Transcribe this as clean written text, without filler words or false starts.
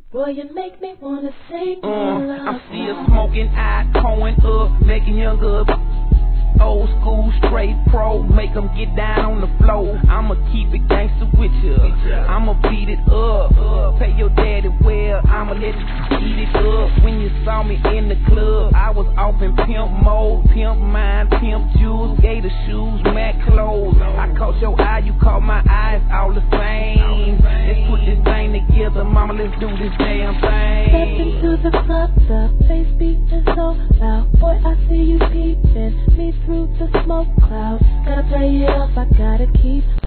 Boy, you make me wanna sing love. I'm still smoking, eye going up, making young up. Old school, straight pro, make them get down on the floor. I'ma keep it gangster with ya, I'ma beat it up. Pay your daddy well, I'ma let you eat it up. When you saw me in the club, I was off in pimp mode. Pimp mind, pimp jewels, gator shoes, Mac clothes. I caught your eye, you caught my eyes, all the same. Let's put this thing together, mama, let's do this damn thing. Step into the club, the bass beating so loud. Boy, I see you peeping me through the smoke cloud. Gotta play it off, I gotta keep